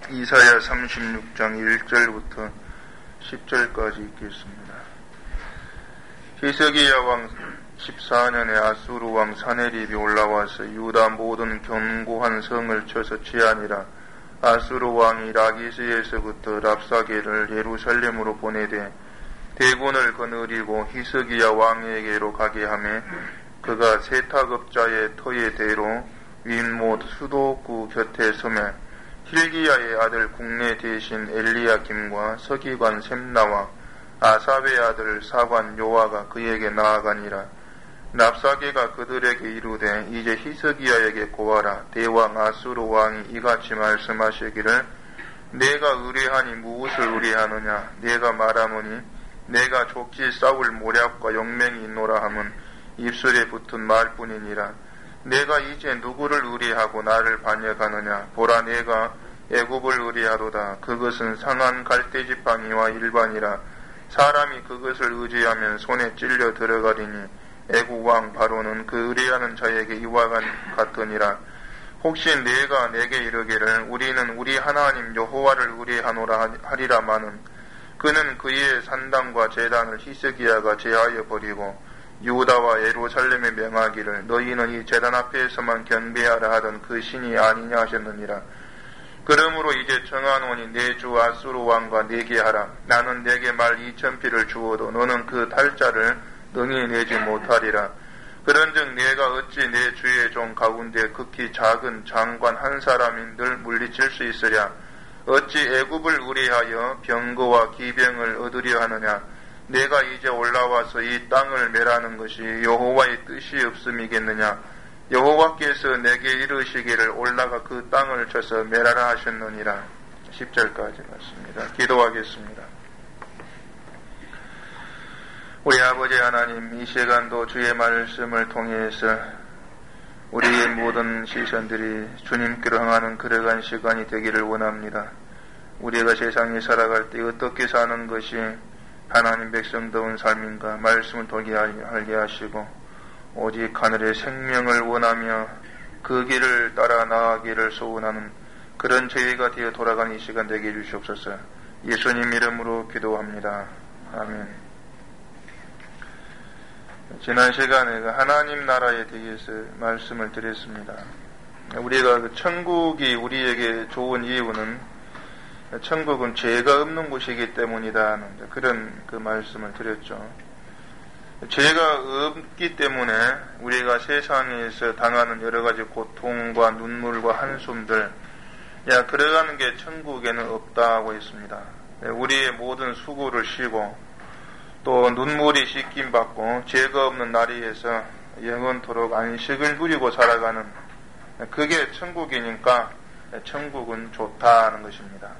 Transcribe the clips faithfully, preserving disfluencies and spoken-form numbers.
이사야 삼십육 장 일 절부터 십 절까지 읽겠습니다. 히스기야 왕 십사 년에 아수르 왕 사네립이 올라와서 유다 모든 견고한 성을 쳐서 치하니라. 아수르 왕이 라기스에서부터 랍사게를 예루살렘으로 보내되 대군을 거느리고 히스기야 왕에게로 가게 하매 그가 세탁업자의 터의 대로 윗못 수도구 곁에 서매 힐기야의 아들 국내 대신 엘리야김과 서기관 셈나와 아삽의 아들 사관 요아가 그에게 나아가니라. 랍사게가 그들에게 이르되 이제 히스기야에게 고하라. 대왕 아수르 왕이 이같이 말씀하시기를 내가 의뢰하니 무엇을 의뢰하느냐. 내가 말하노니 내가 족지 싸울 모략과 용맹이 있노라 함은 입술에 붙은 말뿐이니라. 내가 이제 누구를 의뢰하고 나를 반역하느냐. 보라, 내가 애굽을 의뢰하도다. 그것은 상한 갈대지팡이와 일반이라. 사람이 그것을 의지하면 손에 찔려 들어가리니 애굽 왕 바로는 그 의뢰하는 자에게 이와 같으니라. 혹시 내가 내게 이르기를 우리는 우리 하나님 여호와를 의뢰하노라 하리라마는 그는 그의 산당과 제단을 히스기야가 제하여 버리고 유다와 예루살렘에 명하기를 너희는 이 제단 앞에서만 경배하라 하던 그 신이 아니냐 하셨느니라. 그러므로 이제 정하노니 내 주 아수르 왕과 내게 하라. 나는 내게 말 이천 피를 주어도 너는 그 탈자를 능히 내지 못하리라. 그런즉 내가 어찌 내 주의 종 가운데 극히 작은 장관 한 사람인들 물리칠 수 있으랴. 어찌 애굽을 의뢰하여 병거와 기병을 얻으려 하느냐. 내가 이제 올라와서 이 땅을 멸하는 것이 여호와의 뜻이 없음이겠느냐. 여호와께서 내게 이르시기를 올라가 그 땅을 쳐서 멸하라 하셨느니라. 십 절까지 맞습니다. 기도하겠습니다. 우리 아버지 하나님, 이 시간도 주의 말씀을 통해서 우리의 모든 시선들이 주님께로 향하는 그러한 시간이 되기를 원합니다. 우리가 세상에 살아갈 때 어떻게 사는 것이 하나님 백성다운 삶인가 말씀을 돌게 알게 하시고 오직 하늘의 생명을 원하며 그 길을 따라 나아가기를 소원하는 그런 저희가 되어 돌아가는 이 시간 되게 해주시옵소서. 예수님 이름으로 기도합니다. 아멘. 지난 시간에 하나님 나라에 대해서 말씀을 드렸습니다. 우리가 그 천국이 우리에게 좋은 이유는 천국은 죄가 없는 곳이기 때문이다. 그런 그 말씀을 드렸죠. 죄가 없기 때문에 우리가 세상에서 당하는 여러 가지 고통과 눈물과 한숨들, 야, 그러가는 게 천국에는 없다고 했습니다. 우리의 모든 수고를 쉬고 또 눈물이 씻김 받고 죄가 없는 나라에서 영원토록 안식을 누리고 살아가는 그게 천국이니까 천국은 좋다는 것입니다.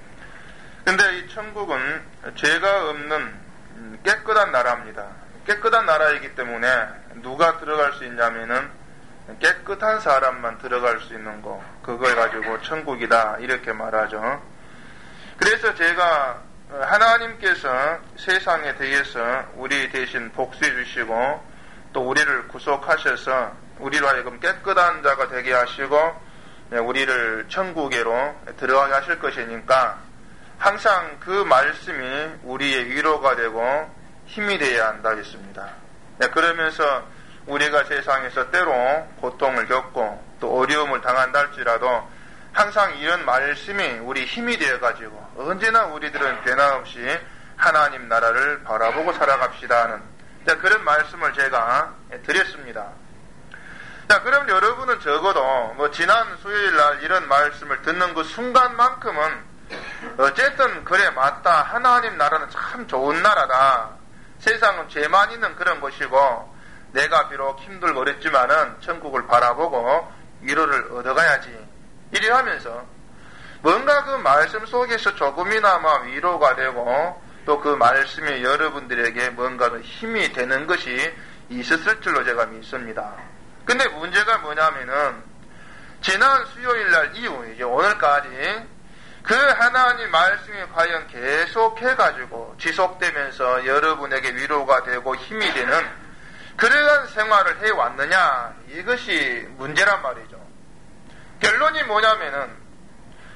근데 이 천국은 죄가 없는 깨끗한 나라입니다. 깨끗한 나라이기 때문에 누가 들어갈 수 있냐면은 깨끗한 사람만 들어갈 수 있는 거, 그걸 가지고 천국이다 이렇게 말하죠. 그래서 제가 하나님께서 세상에 대해서 우리 대신 복수해 주시고 또 우리를 구속하셔서 우리로 하여금 깨끗한 자가 되게 하시고 우리를 천국에로 들어가게 하실 것이니까 항상 그 말씀이 우리의 위로가 되고 힘이 되어야 한다 했습니다. 그러면서 우리가 세상에서 때로 고통을 겪고 또 어려움을 당한다 할지라도 항상 이런 말씀이 우리 힘이 되어가지고 언제나 우리들은 변함없이 하나님 나라를 바라보고 살아갑시다 하는 그런 말씀을 제가 드렸습니다. 자, 그럼 여러분은 적어도 뭐 지난 수요일 날 이런 말씀을 듣는 그 순간만큼은 어쨌든 그래 맞다. 하나님 나라는 참 좋은 나라다. 세상은 죄만 있는 그런 곳이고 내가 비록 힘들고 어렵지만은 천국을 바라보고 위로를 얻어가야지. 이래 하면서 뭔가 그 말씀 속에서 조금이나마 위로가 되고 또 그 말씀이 여러분들에게 뭔가 힘이 되는 것이 있었을 줄로 제가 믿습니다. 근데 문제가 뭐냐면은 지난 수요일 날 이후 이제 오늘까지 그 하나님 말씀이 과연 계속해가지고 지속되면서 여러분에게 위로가 되고 힘이 되는 그러한 생활을 해왔느냐, 이것이 문제란 말이죠. 결론이 뭐냐면은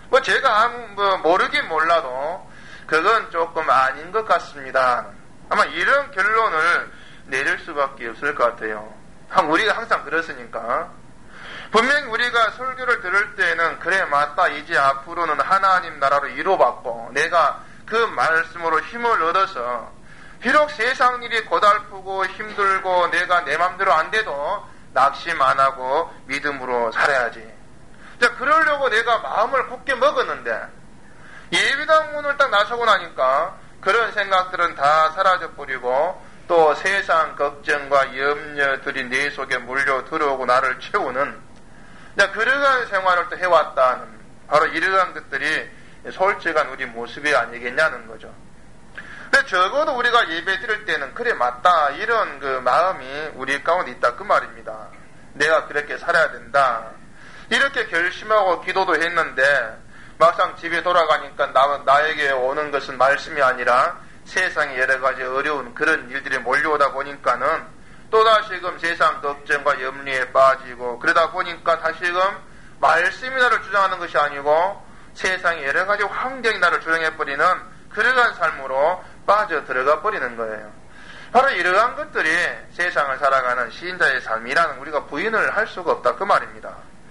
뭐 제가 아무 뭐 모르긴 몰라도 그건 조금 아닌 것 같습니다. 아마 이런 결론을 내릴 수밖에 없을 것 같아요. 우리가 항상 그렇으니까. 분명히 우리가 설교를 들을 때는 그래 맞다, 이제 앞으로는 하나님 나라로 이루어받고 내가 그 말씀으로 힘을 얻어서 비록 세상 일이 고달프고 힘들고 내가 내 맘대로 안 돼도 낙심 안 하고 믿음으로 살아야지. 자, 그러려고 내가 마음을 굳게 먹었는데 예배당 문을 딱 나서고 나니까 그런 생각들은 다 사라져버리고 또 세상 걱정과 염려들이 내 속에 몰려 들어오고 나를 채우는, 자, 그러한 생활을 또 해왔다는 바로 이러한 것들이 솔직한 우리 모습이 아니겠냐는 거죠. 근데 적어도 우리가 예배 드릴 때는 그래 맞다 이런 그 마음이 우리 가운데 있다 그 말입니다. 내가 그렇게 살아야 된다 이렇게 결심하고 기도도 했는데 막상 집에 돌아가니까 나, 나에게 오는 것은 말씀이 아니라 세상에 여러 가지 어려운 그런 일들이 몰려오다 보니까는 또다시금 세상 걱정과 염려에 빠지고 그러다 보니까 다시금 말씀이 나를 주장하는 것이 아니고 세상에 여러 가지 환경이 나를 주장해버리는 그러한 삶으로 빠져 들어가 버리는 거예요. 바로 이러한 것들이 세상을 살아가는 신자의 삶이라는 우리가 부인을 할 수가 없다 그 말입니다.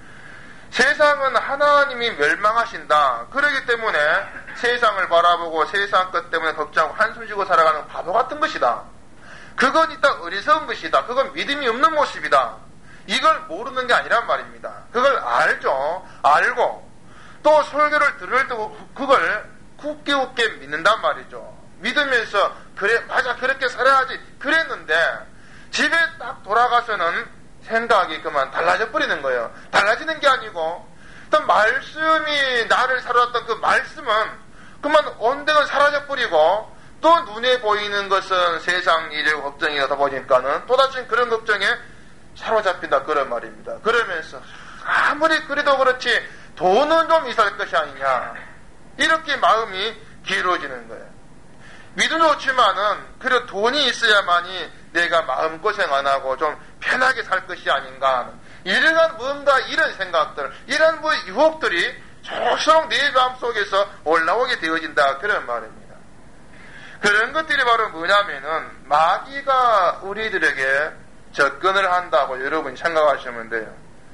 세상은 하나님이 멸망하신다. 그러기 때문에 세상을 바라보고 세상 것 때문에 걱정하고 한숨 쉬고 살아가는 바보 같은 것이다. 그건 일단 어리석은 것이다. 그건 믿음이 없는 모습이다. 이걸 모르는 게 아니란 말입니다. 그걸 알죠. 알고 또 설교를 들을 때 그걸 굳게 굳게 믿는단 말이죠. 믿으면서 그래 맞아 그렇게 살아야지 그랬는데 집에 딱 돌아가서는 생각이 그만 달라져 버리는 거예요. 달라지는 게 아니고 어떤 말씀이 나를 살아왔던 그 말씀은 그만 온데는 사라져 버리고 또 눈에 보이는 것은 세상 일의 걱정이다 보니까는 또다시 그런 걱정에 사로잡힌다 그런 말입니다. 그러면서 아무리 그래도 그렇지 돈은 좀 있어야 할 것이 아니냐 이렇게 마음이 길어지는 거예요. 믿음 좋지만은 그래 돈이 있어야만이 내가 마음고생 안 하고 좀 편하게 살 것이 아닌가 이러한 뭔가 이런 생각들 이런 뭐 유혹들이 조금씩 내 마음속에서 올라오게 되어진다 그런 말입니다. 그런 것들이 바로 뭐냐면은 마귀가 우리들에게 접근을 한다고 여러분이 생각하시면 돼요.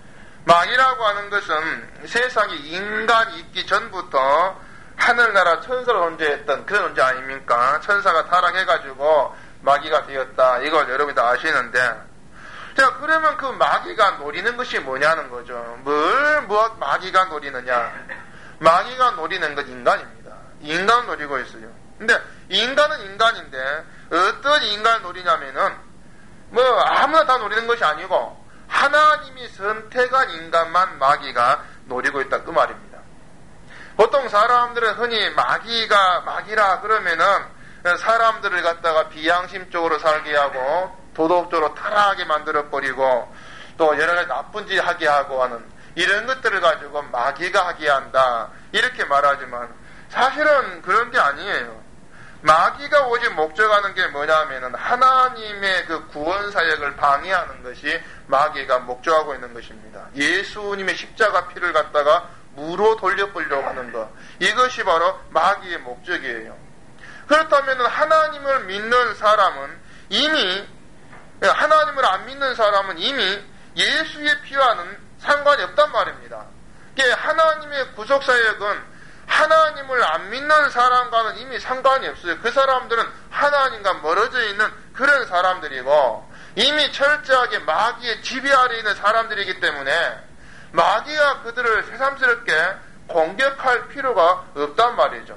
마귀라고 하는 것은 세상에 인간이 있기 전부터 하늘나라 천사로 존재했던 그런 존재 아닙니까? 천사가 타락해가지고 마귀가 되었다. 이걸 여러분이 다 아시는데, 자, 그러면 그 마귀가 노리는 것이 뭐냐는 거죠. 뭘, 무엇 마귀가 노리느냐? 마귀가 노리는 것 인간입니다. 인간을 노리고 있어요. 근데 인간은 인간인데 어떤 인간을 노리냐면은 뭐 아무나 다 노리는 것이 아니고 하나님이 선택한 인간만 마귀가 노리고 있다 그 말입니다. 보통 사람들은 흔히 마귀가 마귀라 그러면은 사람들을 갖다가 비양심적으로 살게 하고 도덕적으로 타락하게 만들어버리고 또 여러 가지 나쁜 짓 하게 하고 하는 이런 것들을 가지고 마귀가 하게 한다 이렇게 말하지만 사실은 그런 게 아니에요. 마귀가 오직 목적하는 게 뭐냐면은 하나님의 그 구원 사역을 방해하는 것이 마귀가 목적하고 있는 것입니다. 예수님의 십자가 피를 갖다가 무로 돌려보려고 하는 것, 이것이 바로 마귀의 목적이에요. 그렇다면 하나님을 믿는 사람은 이미, 하나님을 안 믿는 사람은 이미 예수의 피와는 상관이 없단 말입니다. 하나님의 구속사역은 하나님을 안 믿는 사람과는 이미 상관이 없어요. 그 사람들은 하나님과 멀어져 있는 그런 사람들이고 이미 철저하게 마귀의 지배 아래에 있는 사람들이기 때문에 마귀가 그들을 새삼스럽게 공격할 필요가 없단 말이죠.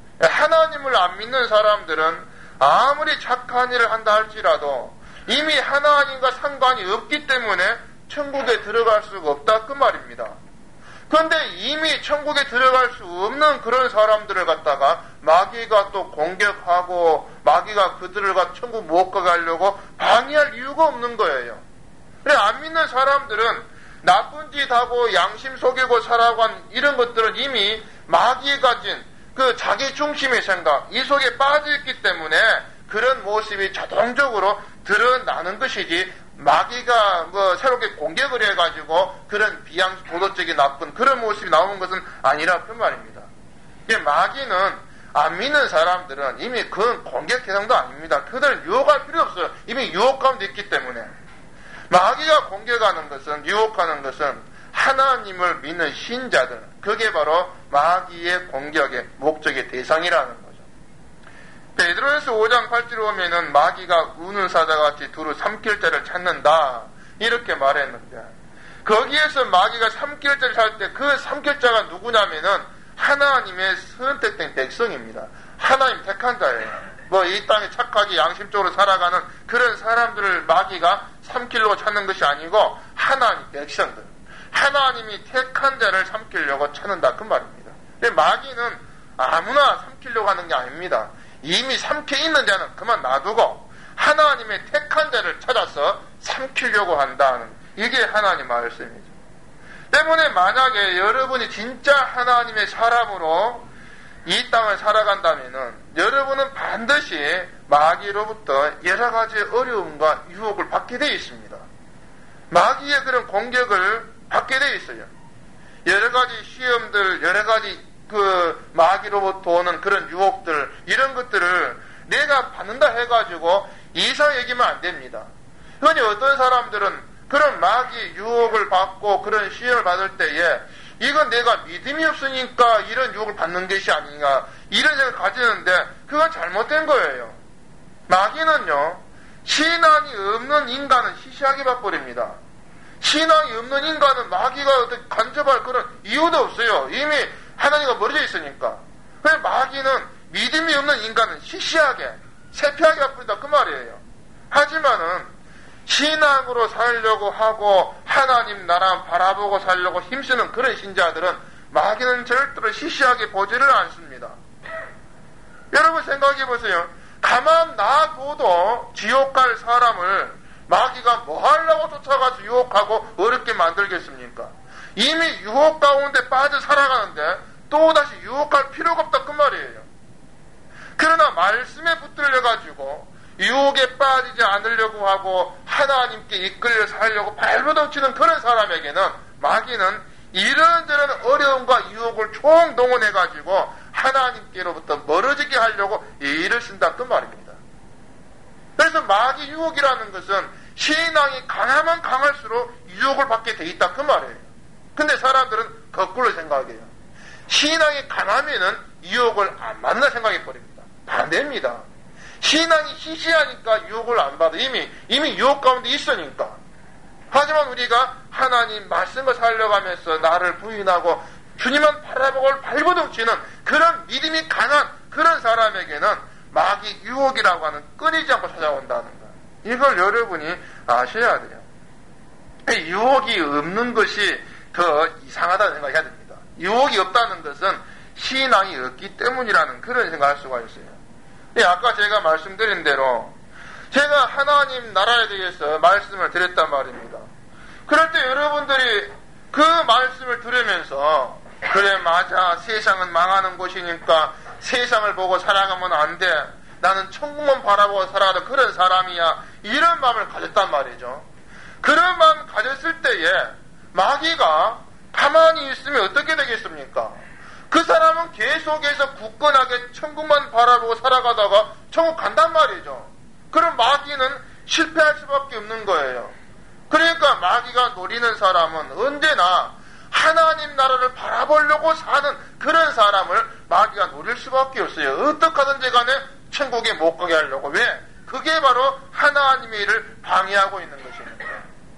하나님을 안 믿는 사람들은 아무리 착한 일을 한다 할지라도 이미 하나님과 상관이 없기 때문에 천국에 들어갈 수가 없다 그 말입니다. 그런데 이미 천국에 들어갈 수 없는 그런 사람들을 갖다가 마귀가 또 공격하고 마귀가 그들을 갖다 천국 못 가게 하려고 방해할 이유가 없는 거예요. 그래 안 믿는 사람들은 나쁜 짓 하고 양심 속이고 살아간 이런 것들은 이미 마귀가 가진 그 자기 중심의 생각 이 속에 빠져있기 때문에 그런 모습이 자동적으로 드러나는 것이지 마귀가 뭐 새롭게 공격을 해가지고 그런 비양 도덕적인 나쁜 그런 모습이 나오는 것은 아니라 그 말입니다. 마귀는 안 믿는 사람들은 이미 그건 공격 대상도 아닙니다. 그들은 유혹할 필요 없어요. 이미 유혹 가운데 있기 때문에. 마귀가 공격하는 것은, 유혹하는 것은 하나님을 믿는 신자들, 그게 바로 마귀의 공격의 목적의 대상이라는 거죠. 베드로전서 오 장 팔 절에 보면은 마귀가 우는 사자같이 두루 삼킬 자를 찾는다 이렇게 말했는데, 거기에서 마귀가 삼킬 자를 찾을 때 그 삼킬 자가 누구냐면은 하나님의 선택된 백성입니다. 하나님 택한 자예요. 뭐 이 땅에 착하게 양심적으로 살아가는 그런 사람들을 마귀가 삼키려고 찾는 것이 아니고 하나님 백성들, 하나님이 택한 자를 삼키려고 찾는다 그 말입니다. 근데 마귀는 아무나 삼키려고 하는 게 아닙니다. 이미 삼켜 있는 자는 그만 놔두고 하나님의 택한 자를 찾아서 삼키려고 한다는, 이게 하나님 말씀이죠. 때문에 만약에 여러분이 진짜 하나님의 사람으로 이 땅을 살아간다면은 여러분은 반드시 마귀로부터 여러 가지 어려움과 유혹을 받게 되어 있습니다. 마귀의 그런 공격을 받게 되어 있어요. 여러 가지 시험들, 여러 가지 그 마귀로부터 오는 그런 유혹들, 이런 것들을 내가 받는다 해가지고 이상 얘기면 안 됩니다. 흔히 어떤 사람들은 그런 마귀 유혹을 받고 그런 시험을 받을 때에 이건 내가 믿음이 없으니까 이런 유혹을 받는 것이 아닌가, 이런 생각을 가지는데 그건 잘못된 거예요. 마귀는요, 신앙이 없는 인간은 시시하게 봐버립니다. 신앙이 없는 인간은 마귀가 어떻게 간접할 그런 이유도 없어요. 이미 하나님과 멀어져 있으니까. 그래서 마귀는 믿음이 없는 인간은 시시하게, 세피하게 봐버린다 그 말이에요. 하지만은 신앙으로 살려고 하고 하나님 나라 바라보고 살려고 힘쓰는 그런 신자들은 마귀는 절대로 시시하게 보지를 않습니다. 여러분 생각해 보세요. 가만 놔둬도 지옥 갈 사람을 마귀가 뭐 하려고 쫓아가서 유혹하고 어렵게 만들겠습니까? 이미 유혹 가운데 빠져 살아가는데 또다시 유혹할 필요가 없다 그 말이에요. 그러나 말씀에 붙들려가지고 유혹에 빠지지 않으려고 하고 하나님께 이끌려 살려고 발버둥치는 그런 사람에게는 마귀는 이런저런 어려움과 유혹을 총동원해가지고 하나님께로부터 멀어지게 하려고 일을 쓴다 그 말입니다. 그래서 마귀 유혹이라는 것은 신앙이 강하면 강할수록 유혹을 받게 돼 있다 그 말이에요. 근데 사람들은 거꾸로 생각해요. 신앙이 강하면은 유혹을 안 받는다 생각해버립니다. 반대입니다. 신앙이 시시하니까 유혹을 안 받아. 이미, 이미 유혹 가운데 있으니까. 하지만 우리가 하나님 말씀을 살려가면서 나를 부인하고 주님만 바라보고 발버둥치는 그런 믿음이 강한 그런 사람에게는 마귀 유혹이라고 하는 끊이지 않고 찾아온다는 것. 이걸 여러분이 아셔야 돼요. 유혹이 없는 것이 더 이상하다는 생각을 해야 됩니다. 유혹이 없다는 것은 신앙이 없기 때문이라는 그런 생각을 할 수가 있어요. 예, 아까 제가 말씀드린 대로 제가 하나님 나라에 대해서 말씀을 드렸단 말입니다. 그럴 때 여러분들이 그 말씀을 들으면서 그래 맞아, 세상은 망하는 곳이니까 세상을 보고 살아가면 안 돼, 나는 천국만 바라보고 살아가는 그런 사람이야, 이런 마음을 가졌단 말이죠. 그런 마음 가졌을 때에 마귀가 가만히 있으면 어떻게 되겠습니까? 그 사람은 계속해서 굳건하게 천국만 바라보고 살아가다가 천국 간단 말이죠. 그럼 마귀는 실패할 수밖에 없는 거예요. 그러니까 마귀가 노리는 사람은 언제나 하나님 나라를 바라보려고 사는 그런 사람을 마귀가 노릴 수밖에 없어요. 어떻게 하든지 간에 천국에 못 가게 하려고. 왜? 그게 바로 하나님의 일을 방해하고 있는 것입니다.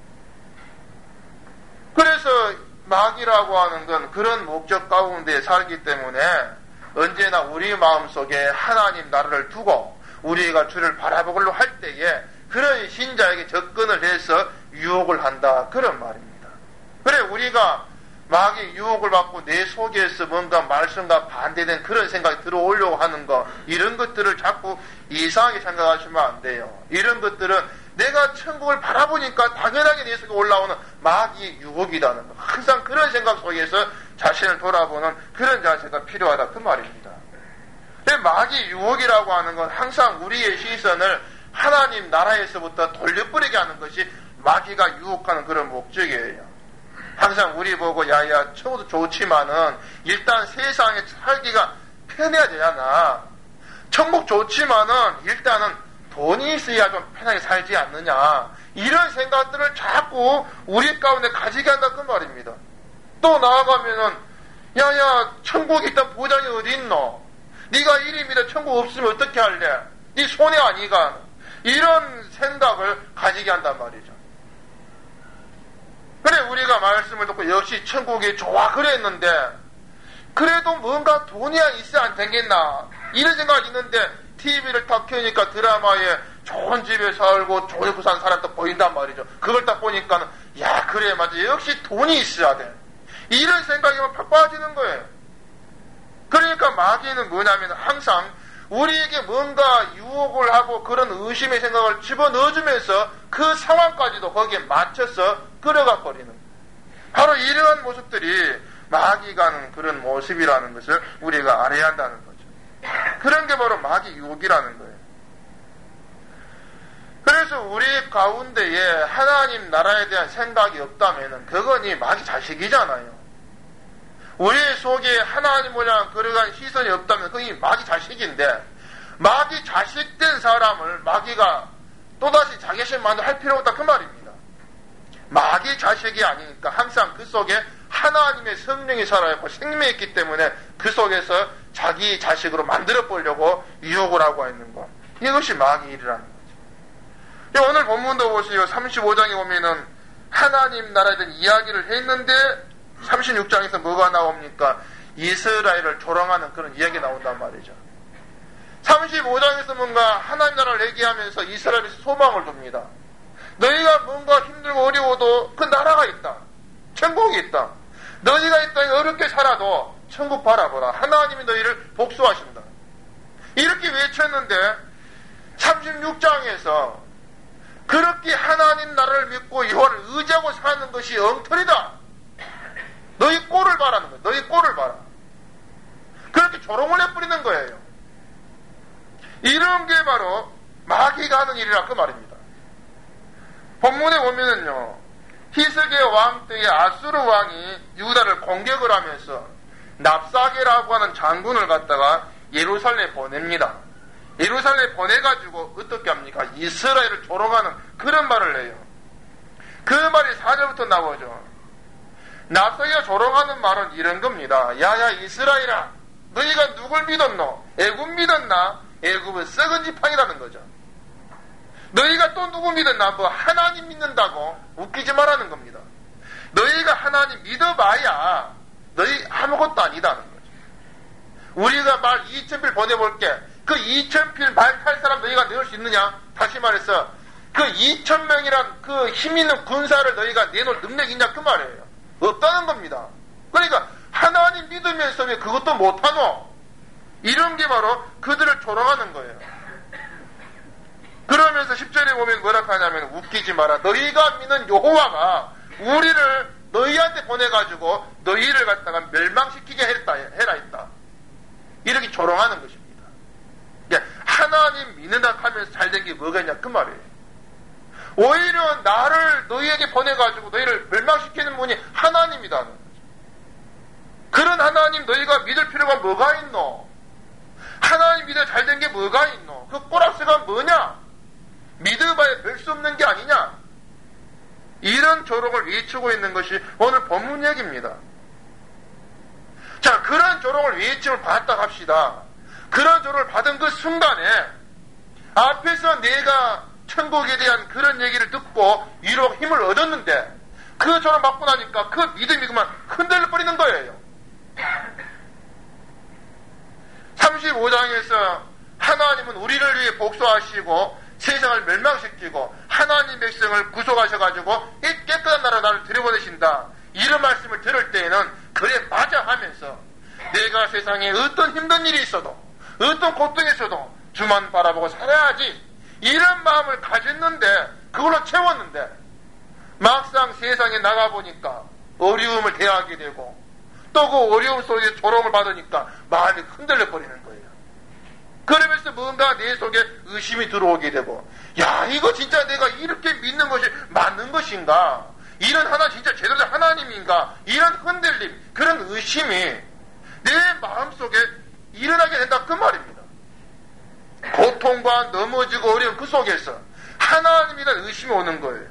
그래서 마귀라고 하는 건 그런 목적 가운데 살기 때문에 언제나 우리 마음속에 하나님 나라를 두고 우리가 주를 바라보려고 할 때에 그런 신자에게 접근을 해서 유혹을 한다 그런 말입니다. 그래 우리가 마귀 유혹을 받고 내 속에서 뭔가 말씀과 반대된 그런 생각이 들어오려고 하는 거, 이런 것들을 자꾸 이상하게 생각하시면 안 돼요. 이런 것들은 내가 천국을 바라보니까 당연하게 내 속에 올라오는 마귀 유혹이라는 거, 항상 그런 생각 속에서 자신을 돌아보는 그런 자세가 필요하다 그 말입니다. 마귀 유혹이라고 하는 건 항상 우리의 시선을 하나님 나라에서부터 돌려버리게 하는 것이 마귀가 유혹하는 그런 목적이에요. 항상 우리 보고 야야 천국도 좋지만은 일단 세상에 살기가 편해야 되잖아. 천국 좋지만은 일단은 돈이 있어야 좀 편하게 살지 않느냐. 이런 생각들을 자꾸 우리 가운데 가지게 한다 그 말입니다. 또 나아가면은 야야 천국에 있던 보장이 어디 있노? 네가 이리 믿어 천국 없으면 어떻게 할래? 네 손해 아니가? 이런 생각을 가지게 한단 말이죠. 그래 우리가 말씀을 듣고 역시 천국이 좋아 그랬는데 그래도 뭔가 돈이 있어야 안 되겠나 이런 생각이 있는데 티비를 딱 켜니까 드라마에 좋은 집에 살고 좋은 그 산 사람도 보인단 말이죠. 그걸 딱 보니까 야 그래 맞아 역시 돈이 있어야 돼 이런 생각이 팍 빠지는 거예요. 그러니까 마귀는 뭐냐면 항상 우리에게 뭔가 유혹을 하고 그런 의심의 생각을 집어넣어주면서 그 상황까지도 거기에 맞춰서 끌어가 버리는 바로 이러한 모습들이 마귀가 하는 그런 모습이라는 것을 우리가 알아야 한다는 거죠. 그런 게 바로 마귀 유혹이라는 거예요. 그래서 우리 가운데에 하나님 나라에 대한 생각이 없다면 그건 이 마귀 자식이잖아요. 우리 속에 하나님을 향한 그러한 시선이 없다면 그건 이 마귀 자식인데 마귀 자식된 사람을 마귀가 또다시 자기신 만들 필요가 없다 그 말입니다. 마귀 자식이 아니니까 항상 그 속에 하나님의 성령이 살아있고 생명이 있기 때문에 그 속에서 자기 자식으로 만들어 보려고 유혹을 하고 있는 것. 이것이 마귀 일이라는 거죠. 오늘 본문도 보세요. 삼십오 장에 보면은 하나님 나라에 대한 이야기를 했는데 삼십육 장에서 뭐가 나옵니까? 이스라엘을 조롱하는 그런 이야기 나온단 말이죠. 삼십오 장에서 뭔가 하나님 나라를 얘기하면서 이스라엘에서 소망을 둡니다. 너희가 뭔가 힘들고 어려워도 그 나라가 있다. 천국이 있다. 너희가 이 땅에 어렵게 살아도 천국 바라보라. 하나님이 너희를 복수하신다. 이렇게 외쳤는데 삼십육 장에서 그렇게 하나님 나라를 믿고 여호와를 의지하고 사는 것이 엉터리다. 너희 꼴을 봐라는 거예요. 너희 꼴을 봐라. 그렇게 조롱을 해버리는 거예요. 이런 게 바로 마귀가 하는 일이라 그 말입니다. 본문에 보면은요, 히스기야 왕 때에 아수르 왕이 유다를 공격을 하면서 납사게라고 하는 장군을 갖다가 예루살렘에 보냅니다. 예루살렘에 보내가지고 어떻게 합니까? 이스라엘을 조롱하는 그런 말을 해요. 그 말이 사 절부터 나오죠. 납사게가 조롱하는 말은 이런 겁니다. 야야 이스라엘아, 너희가 누굴 믿었노? 애굽 믿었나? 애굽은 썩은 지팡이라는 거죠. 너희가 또 누구 믿었나? 뭐 하나님 믿는다고 웃기지 말라는 겁니다. 너희가 하나님 믿어봐야 너희 아무것도 아니다는 거죠. 우리가 말 이천 필 보내볼게. 그 이천 필 말 탈 사람 너희가 내올 수 있느냐? 다시 말해서 그 이천 명이란 그 힘 있는 군사를 너희가 내놓을 능력이 있냐? 그 말이에요. 없다는 겁니다. 그러니까 하나님 믿으면서 왜 그것도 못하노? 이런 게 바로 그들을 조롱하는 거예요. 그러면서 십 절에 보면 뭐라 하냐면 웃기지 마라. 너희가 믿는 여호와가 우리를 너희한테 보내가지고 너희를 갖다가 멸망시키게 했다, 해라 했다. 이렇게 조롱하는 것입니다. 하나님 믿는다 하면서 잘된 게 뭐겠냐 그 말이에요. 오히려 나를 너희에게 보내가지고 너희를 멸망시키는 분이 하나님이다는 거죠. 그런 하나님 너희가 믿을 필요가 뭐가 있노? 하나님 믿어 잘된 게 뭐가 있노? 그 꼬락새가 뭐냐? 믿어봐야 별 수 없는 게 아니냐? 이런 조롱을 외치고 있는 것이 오늘 본문 얘기입니다. 자, 그런 조롱을 외침을 받았다 합시다. 그런 조롱을 받은 그 순간에 앞에서 내가 천국에 대한 그런 얘기를 듣고 위로 힘을 얻었는데 그 조롱을 받고 나니까 그 믿음이 그만 흔들려 버리는 거예요. 삼십오 장에서 하나님은 우리를 위해 복수하시고 세상을 멸망시키고 하나님 백성을 구속하셔가지고 이 깨끗한 나라 나를 들여보내신다. 이런 말씀을 들을 때에는 그래 맞아 하면서 내가 세상에 어떤 힘든 일이 있어도 어떤 고통이 있어도 주만 바라보고 살아야지 이런 마음을 가졌는데 그걸로 채웠는데 막상 세상에 나가보니까 어려움을 대하게 되고 또 그 어려움 속에 조롱을 받으니까 마음이 흔들려 버리는 거예요. 그러면서 뭔가 내 속에 의심이 들어오게 되고, 야, 이거 진짜 내가 이렇게 믿는 것이 맞는 것인가? 이런 하나 진짜 제대로 된 하나님인가? 이런 흔들림, 그런 의심이 내 마음속에 일어나게 된다 그 말입니다. 고통과 넘어지고 어려운 그 속에서 하나님에 대한 의심이 오는 거예요.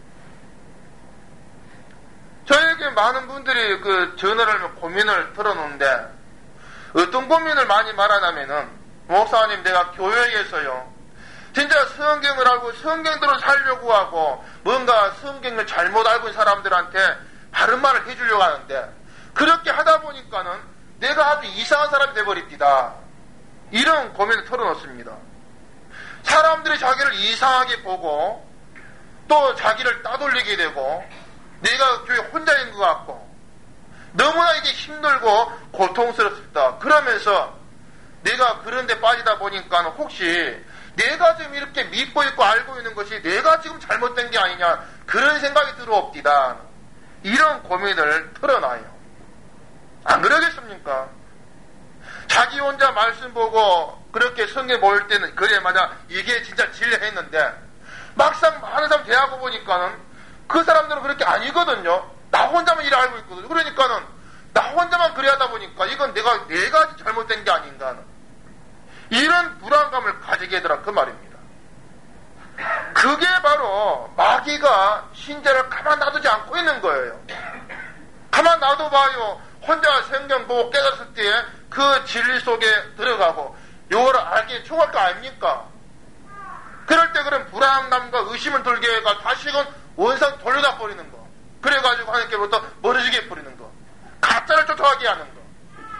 저에게 많은 분들이 그 전화를 하면 고민을 털어놓는데, 어떤 고민을 많이 말하냐면은, 목사님, 내가 교회에서요, 진짜 성경을 알고 성경대로 살려고 하고, 뭔가 성경을 잘못 알고 있는 사람들한테 바른 말을 해주려고 하는데, 그렇게 하다 보니까는 내가 아주 이상한 사람이 돼버립니다. 이런 고민을 털어놓습니다. 사람들이 자기를 이상하게 보고, 또 자기를 따돌리게 되고, 내가 교회 혼자인 것 같고, 너무나 이게 힘들고 고통스럽다. 그러면서 내가 그런 데 빠지다 보니까 혹시 내가 지금 이렇게 믿고 있고 알고 있는 것이 내가 지금 잘못된 게 아니냐, 그런 생각이 들어옵니다. 이런 고민을 털어놔요. 안 그러겠습니까? 자기 혼자 말씀 보고 그렇게 성경 모일 때는 그래 맞아 이게 진짜 진리야 했는데, 막상 많은 사람 대하고 보니까는 그 사람들은 그렇게 아니거든요. 나 혼자만 일을 알고 있거든요. 그러니까는 나 혼자만 그래 하다 보니까 이건 내가 내가 잘못된 게 아닌가 하는 이런 불안감을 가지게 되더라 그 말입니다. 그게 바로 마귀가 신자를 가만 놔두지 않고 있는 거예요. 가만 놔둬봐요. 혼자 성경 보고 깨닫을 때에 그 진리 속에 들어가고 요거를 알게 총할 거 아닙니까? 그럴 때 그런 불안감과 의심을 들게 해가 다시금 원상 돌려다 버리는 거. 그래가지고 하나님께부터 멀어지게 해버리는 거. 가짜를 쫓아가게 하는 거.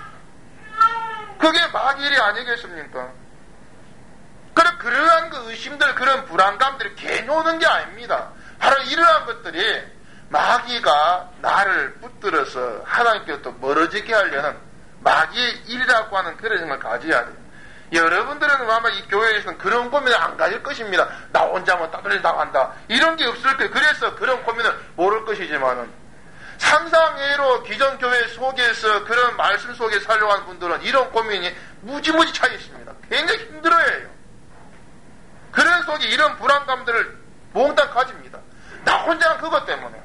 그게 마귀 일이 아니겠습니까? 그래, 그러한 그 의심들, 그런 불안감들이 괜히 오는 게 아닙니다. 바로 이러한 것들이 마귀가 나를 붙들어서 하나님께부터 멀어지게 하려는 마귀의 일이라고 하는 그런 생각을 가져야 돼요. 여러분들은 아마 이 교회에서는 그런 고민을 안 가질 것입니다. 나 혼자만 따돌린다고 한다. 이런 게 없을 거예요. 그래서 그런 고민을 모를 것이지만은, 상상외로 기존 교회 속에서 그런 말씀 속에 살려고 하는 분들은 이런 고민이 무지무지 차이 있습니다. 굉장히 힘들어해요. 그런 속에 이런 불안감들을 몽땅 가집니다. 나 혼자는 그것 때문에.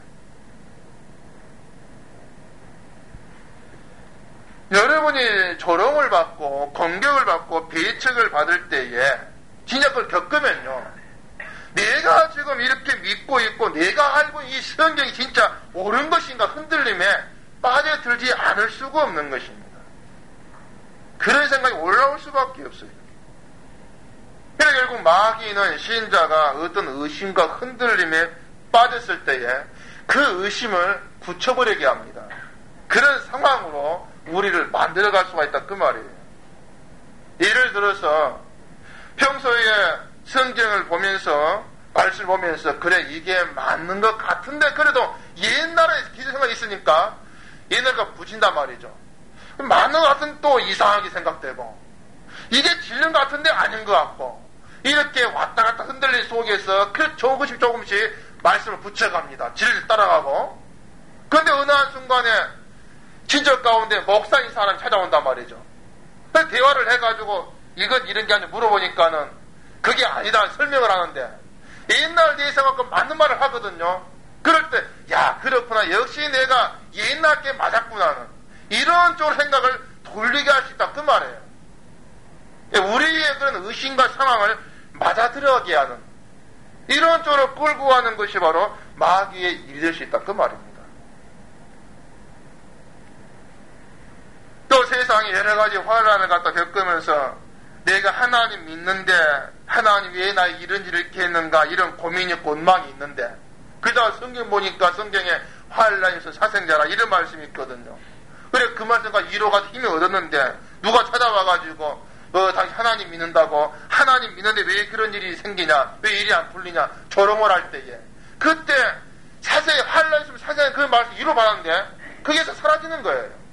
여러분이 조롱을 받고 공격을 받고 배척을 받을 때에 진짜 그걸 겪으면요, 내가 지금 이렇게 믿고 있고 내가 알고 있는 이 성경이 진짜 옳은 것인가 흔들림에 빠져들지 않을 수가 없는 것입니다. 그런 생각이 올라올 수밖에 없어요. 그래서 결국 마귀는 신자가 어떤 의심과 흔들림에 빠졌을 때에 그 의심을 굳혀버리게 합니다. 그런 상황으로 우리를 만들어갈 수가 있다 그 말이에요. 예를 들어서 평소에 성경을 보면서 말씀을 보면서 그래 이게 맞는 것 같은데 그래도 옛날에 기생생각이 있으니까 옛날가 붙인단 말이죠. 맞는 것 같은 또 이상하게 생각되고 이게 진리인 것 같은데 아닌 것 같고 이렇게 왔다 갔다 흔들린 속에서 그 조금씩 조금씩 말씀을 붙여갑니다. 진리를 따라가고. 그런데 어느 한순간에 친척 가운데 목사인 사람이 찾아온단 말이죠. 그래서 대화를 해가지고 이건 이런 게 아니라 물어보니까는 그게 아니다 설명을 하는데 옛날 내 생각과 맞는 말을 하거든요. 그럴 때 야 그렇구나 역시 내가 옛날 게 맞았구나는 이런 쪽으로 생각을 돌리게 할 수 있다 그 말이에요. 우리의 그런 의심과 상황을 맞아들어가게 하는 이런 쪽으로 끌고 가는 것이 바로 마귀의 일이 될 수 있다 그 말입니다. 또 세상에 여러 가지 환란을 갖다 겪으면서 내가 하나님 믿는데 하나님 왜 나 이런 일을 이렇게 했는가 이런 고민이 곤망이 있는데 그러다 성경 보니까 성경에 환란에서 사생자라 이런 말씀이 있거든요. 그래 그 말씀과 위로가 힘이 얻었는데 누가 찾아와가지고 어 당신 하나님 믿는다고 하나님 믿는데 왜 그런 일이 생기냐 왜 일이 안 풀리냐 조롱을 할 때에 그때 사생 환란 있으면 사생 그 말씀 위로받았는데 그게서 사라지는 거예요.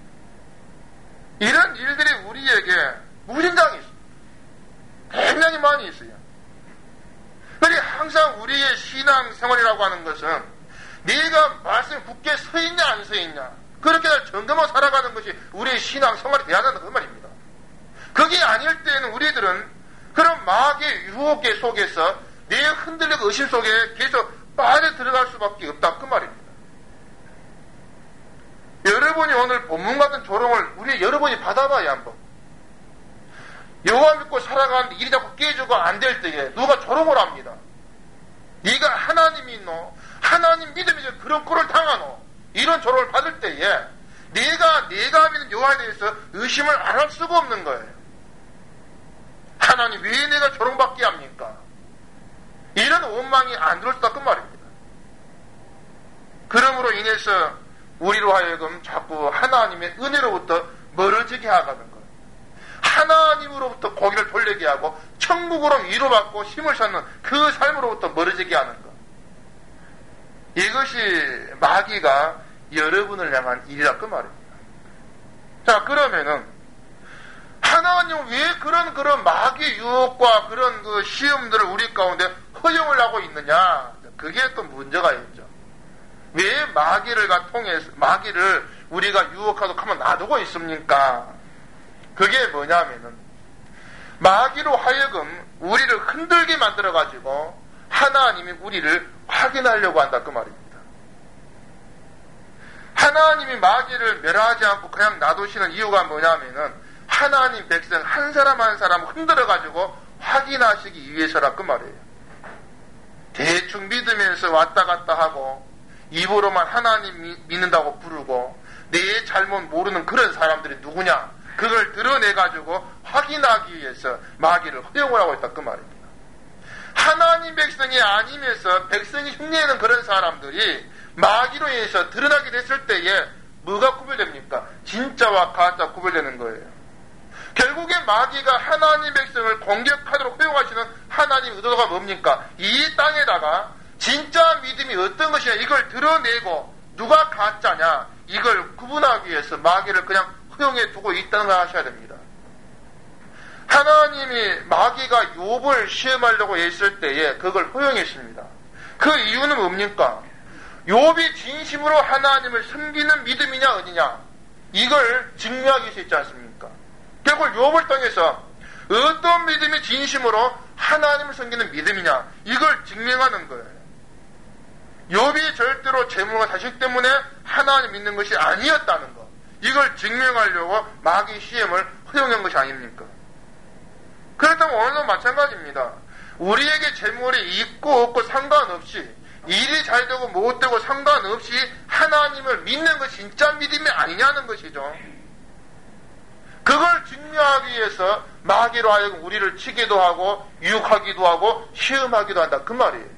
이런 일들이 우리에게 무진장이 있어요. 굉장히 많이 있어요. 그러니 항상 우리의 신앙생활이라고 하는 것은 네가 말씀에 굳게 서 있냐 안 서 있냐 그렇게 날 점검하고 살아가는 것이 우리의 신앙생활이 돼야 한다는 그 말입니다. 그게 아닐 때는 우리들은 그런 마귀의 유혹의 속에서 내 흔들리고 의심 속에 계속 빠져 들어갈 수밖에 없다 그 말입니다. 여러분이 오늘 본문 같은 조롱을 우리 여러분이 받아봐야 한번. 여호와 믿고 살아가는데 일이 자꾸 깨지고 안 될 때에 누가 조롱을 합니다. 네가 하나님이 있노? 하나님 믿음이 그런 꼴을 당하노? 이런 조롱을 받을 때에 내가 내가 믿는 여호와에 대해서 의심을 안 할 수가 없는 거예요. 하나님 왜 내가 조롱받게 합니까? 이런 원망이 안 들어올 수다 그 말입니다. 그러므로 인해서 우리로 하여금 자꾸 하나님의 은혜로부터 멀어지게 하가는 거예요. 하나님으로부터 고개를 돌리게 하고 천국으로 위로받고 힘을 찾는 그 삶으로부터 멀어지게 하는 것. 이것이 마귀가 여러분을 향한 일이라 그 말입니다. 자, 그러면은 하나님은 왜 그런 그런 마귀 유혹과 그런 그 시험들을 우리 가운데 허용을 하고 있느냐? 그게 또 문제가 있죠. 왜 마귀를 통해서 마귀를 우리가 유혹하도록 하면 놔두고 있습니까? 그게 뭐냐면은 마귀로 하여금 우리를 흔들게 만들어 가지고 하나님이 우리를 확인하려고 한다 그 말입니다. 하나님이 마귀를 멸하지 않고 그냥 놔두시는 이유가 뭐냐면은 하나님 백성 한 사람 한 사람 흔들어 가지고 확인하시기 위해서라 그 말이에요. 대충 믿으면서 왔다 갔다 하고 입으로만 하나님 믿는다고 부르고 내 잘못 모르는 그런 사람들이 누구냐 그걸 드러내가지고 확인하기 위해서 마귀를 허용을 하고 있다 그 말입니다. 하나님 백성이 아니면서 백성이 흉내내는 그런 사람들이 마귀로 인해서 드러나게 됐을 때에 뭐가 구별됩니까? 진짜와 가짜 구별되는 거예요. 결국에 마귀가 하나님 백성을 공격하도록 허용하시는 하나님 의도가 뭡니까? 이 땅에다가 진짜 믿음이 어떤 것이냐 이걸 드러내고 누가 가짜냐 이걸 구분하기 위해서 마귀를 그냥 허용해 두고 있다는 걸 아셔야 됩니다. 하나님이 마귀가 욥을 시험하려고 했을 때에 그걸 허용했습니다. 그 이유는 뭡니까? 욥이 진심으로 하나님을 섬기는 믿음이냐 아니냐 이걸 증명하기 위해서 있지 않습니까? 결국 욥을 통해서 어떤 믿음이 진심으로 하나님을 섬기는 믿음이냐 이걸 증명하는 거예요. 욥이 절대로 재물과 자식 때문에 하나님 믿는 것이 아니었다는 것 이걸 증명하려고 마귀 시험을 허용한 것이 아닙니까? 그렇다면 오늘도 마찬가지입니다. 우리에게 재물이 있고 없고 상관없이 일이 잘 되고 못 되고 상관없이 하나님을 믿는 것이 진짜 믿음이 아니냐는 것이죠. 그걸 증명하기 위해서 마귀로 하여금 우리를 치기도 하고 유혹하기도 하고 시험하기도 한다 그 말이에요.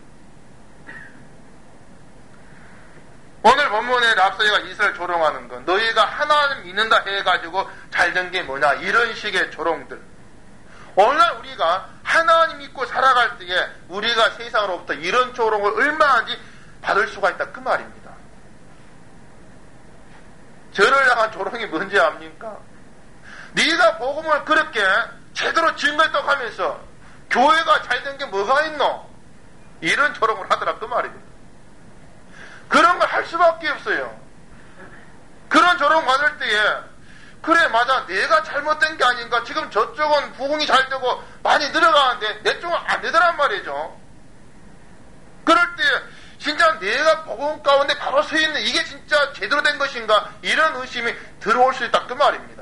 오늘 본문에 랍사이가 이스라엘 조롱하는 건 너희가 하나님 믿는다 해가지고 잘된 게 뭐냐 이런 식의 조롱들. 오늘날 우리가 하나님 믿고 살아갈 때에 우리가 세상으로부터 이런 조롱을 얼마나 받을 수가 있다 그 말입니다. 저를 향한 조롱이 뭔지 압니까? 네가 복음을 그렇게 제대로 증거했다고 하면서 교회가 잘된 게 뭐가 있노? 이런 조롱을 하더라 그 말입니다. 그런 걸 할 수밖에 없어요. 그런 조롱 받을 때에 그래 맞아 내가 잘못된 게 아닌가 지금 저쪽은 부흥이 잘 되고 많이 늘어가는데 내 쪽은 안 되더란 말이죠. 그럴 때 진짜 내가 복음 가운데 바로 서 있는 이게 진짜 제대로 된 것인가 이런 의심이 들어올 수 있다 그 말입니다.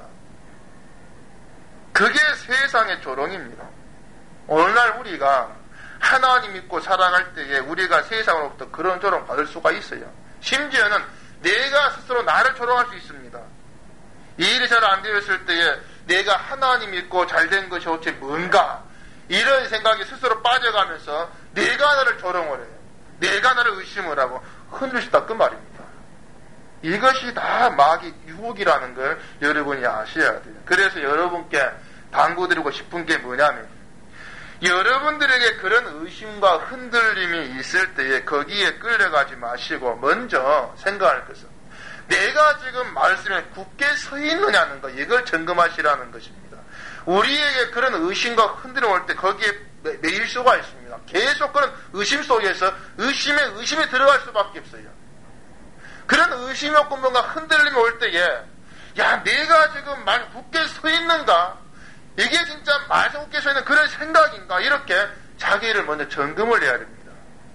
그게 세상의 조롱입니다. 오늘날 우리가 하나님 믿고 살아갈 때에 우리가 세상으로부터 그런 조롱 받을 수가 있어요. 심지어는 내가 스스로 나를 조롱할 수 있습니다. 이 일이 잘 안 되었을 때에 내가 하나님 믿고 잘된 것이 어째 뭔가 이런 생각이 스스로 빠져가면서 내가 나를 조롱을 해요. 내가 나를 의심을 하고 흔들 수 있다 그 말입니다. 이것이 다 마귀 유혹이라는 걸 여러분이 아셔야 돼요. 그래서 여러분께 당부드리고 싶은 게 뭐냐면 여러분들에게 그런 의심과 흔들림이 있을 때에 거기에 끌려가지 마시고 먼저 생각할 것은 내가 지금 말씀에 굳게 서 있느냐는 것 이걸 점검하시라는 것입니다. 우리에게 그런 의심과 흔들림 올 때 거기에 매일 수가 있습니다. 계속 그런 의심 속에서 의심에 의심이 들어갈 수밖에 없어요. 그런 의심과 꿈과 흔들림이 올 때에 야 내가 지금 말 굳게 서 있는가 이게 진짜 말씀 굳게 서 있는 그런 생각인가? 이렇게 자기를 먼저 점검을 해야 됩니다.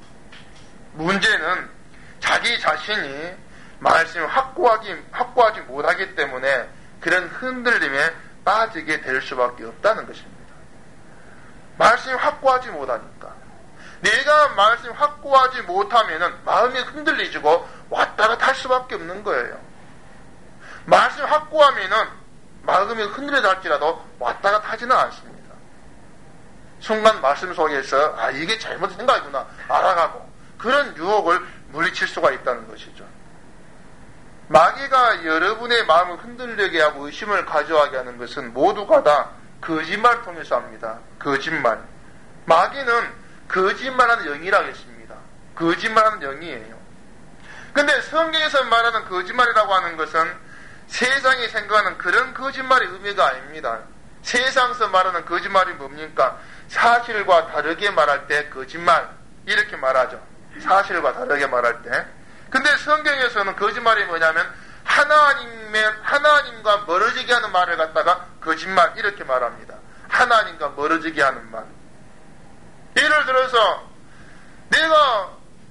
문제는 자기 자신이 말씀을 확고하기, 확고하지 못하기 때문에 그런 흔들림에 빠지게 될 수밖에 없다는 것입니다. 말씀이 확고하지 못하니까. 내가 말씀이 확고하지 못하면은 마음이 흔들리지고 왔다 갔다 할 수밖에 없는 거예요. 말씀이 확고하면은 마음이 흔들려 할지라도 왔다 갔다 하지는 않습니다. 순간 말씀 속에서 아 이게 잘못된 생각이구나 알아가고 그런 유혹을 물리칠 수가 있다는 것이죠. 마귀가 여러분의 마음을 흔들리게 하고 의심을 가져가게 하는 것은 모두가 다 거짓말을 통해서 합니다. 거짓말. 마귀는 거짓말하는 영이라고 했습니다. 거짓말하는 영이에요. 근데 성경에서 말하는 거짓말이라고 하는 것은 세상이 생각하는 그런 거짓말의 의미가 아닙니다. 세상에서 말하는 거짓말이 뭡니까? 사실과 다르게 말할 때 거짓말 이렇게 말하죠. 사실과 다르게 말할 때. 근데 성경에서는 거짓말이 뭐냐면 하나님의 하나님과 멀어지게 하는 말을 갖다가 거짓말 이렇게 말합니다. 하나님과 멀어지게 하는 말. 예를 들어서 내가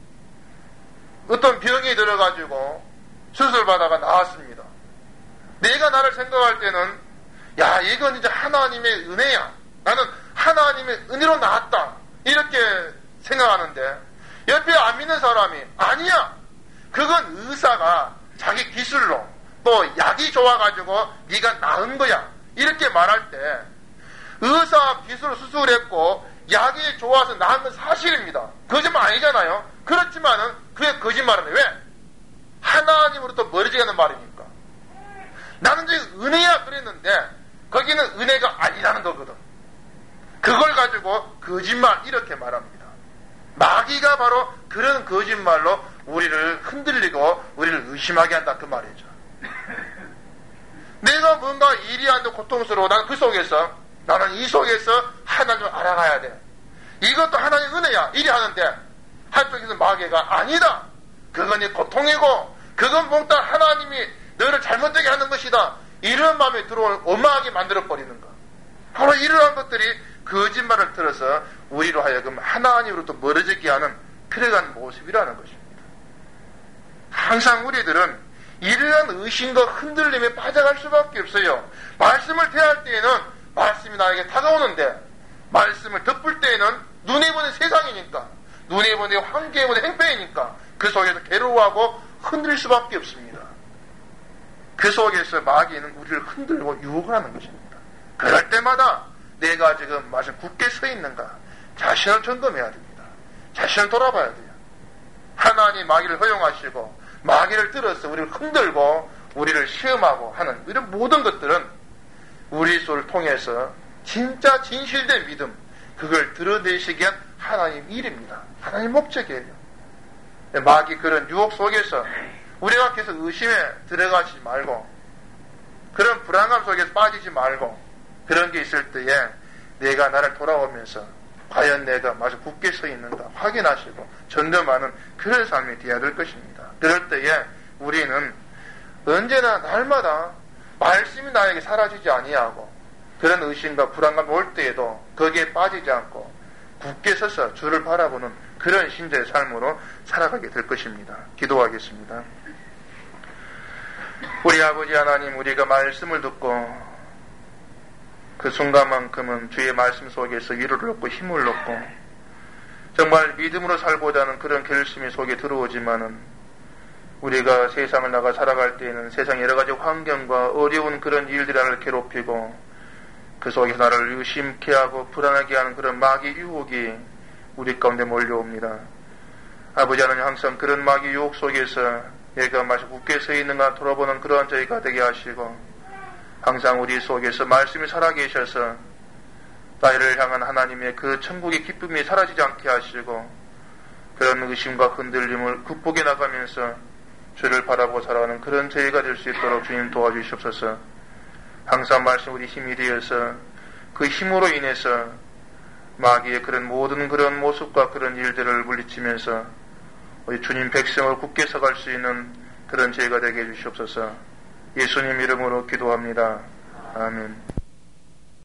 어떤 병이 들어가지고 수술받아가 나왔습니다. 내가 나를 생각할 때는 야 이건 이제 하나님의 은혜야. 나는 하나님의 은혜로 나았다. 이렇게 생각하는데 옆에 안 믿는 사람이 아니야. 그건 의사가 자기 기술로 또 약이 좋아가지고 네가 나은 거야. 이렇게 말할 때 의사 기술로 수술했고 약이 좋아서 나은 건 사실입니다. 거짓말 아니잖아요. 그렇지만은 그게 거짓말은 왜? 하나님으로부터 멀어지게 하는 말이니까. 나는 지금 은혜야 그랬는데 거기는 은혜가 아니라는 거거든. 그걸 가지고 거짓말 이렇게 말합니다. 마귀가 바로 그런 거짓말로 우리를 흔들리고 우리를 의심하게 한다 그 말이죠. 내가 뭔가 일이 안 되고 고통스러워. 나는 그 속에서 나는 이 속에서 하나님을 알아가야 돼. 이것도 하나님의 은혜야. 일이 하는데 한쪽에서 마귀가 아니다. 그건 네 고통이고 그건 뭔가 하나님이 너를 잘못되게 하는 것이다. 이런 마음에 들어올 엄하게 만들어버리는 것. 바로 이러한 것들이 거짓말을 들어서 우리로 하여금 하나님으로부터 멀어지게 하는 그러한 모습이라는 것입니다. 항상 우리들은 이러한 의심과 흔들림에 빠져갈 수밖에 없어요. 말씀을 대할 때에는 말씀이 나에게 다가오는데 말씀을 덮을 때에는 눈에 보는 세상이니까 눈에 보는 환경에 보는 행패이니까 그 속에서 괴로워하고 흔들릴 수밖에 없습니다. 그 속에서 마귀는 우리를 흔들고 유혹을 하는 것입니다. 그럴 때마다 내가 지금 말씀 굳게 서 있는가 자신을 점검해야 됩니다. 자신을 돌아봐야 돼요. 하나님 마귀를 허용하시고 마귀를 들어서 우리를 흔들고 우리를 시험하고 하는 이런 모든 것들은 우리 속을 통해서 진짜 진실된 믿음 그걸 드러내시기 위한 하나님 일입니다. 하나님 목적이에요. 마귀 그런 유혹 속에서 우리가 계속 의심에 들어가지 말고 그런 불안감 속에서 빠지지 말고 그런 게 있을 때에 내가 나를 돌아오면서 과연 내가 마저 굳게 서 있는가 확인하시고 점검하는 그런 삶이 되어야 될 것입니다. 그럴 때에 우리는 언제나 날마다 말씀이 나에게 사라지지 아니하고 그런 의심과 불안감이 올 때에도 거기에 빠지지 않고 굳게 서서 주를 바라보는 그런 신자의 삶으로 살아가게 될 것입니다. 기도하겠습니다. 우리 아버지 하나님, 우리가 말씀을 듣고 그 순간만큼은 주의 말씀 속에서 위로를 얻고 힘을 얻고 정말 믿음으로 살고자 하는 그런 결심이 속에 들어오지만은 우리가 세상을 나가 살아갈 때에는 세상 여러 가지 환경과 어려운 그런 일들이 나를 괴롭히고 그 속에서 나를 의심케 하고 불안하게 하는 그런 마귀 유혹이 우리 가운데 몰려옵니다. 아버지 하나님, 항상 그런 마귀 유혹 속에서 내가 마치 굳게 서 있는가 돌아보는 그러한 저희가 되게 하시고 항상 우리 속에서 말씀이 살아계셔서 나를 향한 하나님의 그 천국의 기쁨이 사라지지 않게 하시고 그런 의심과 흔들림을 극복해 나가면서 주를 바라보고 살아가는 그런 저희가 될 수 있도록 주님 도와주시옵소서. 항상 말씀 우리 힘이 되어서 그 힘으로 인해서 마귀의 그런 모든 그런 모습과 그런 일들을 물리치면서 우리 주님 백성을 굳게 서갈 수 있는 그런 저희가 되게 해주시옵소서. 예수님 이름으로 기도합니다. 아멘.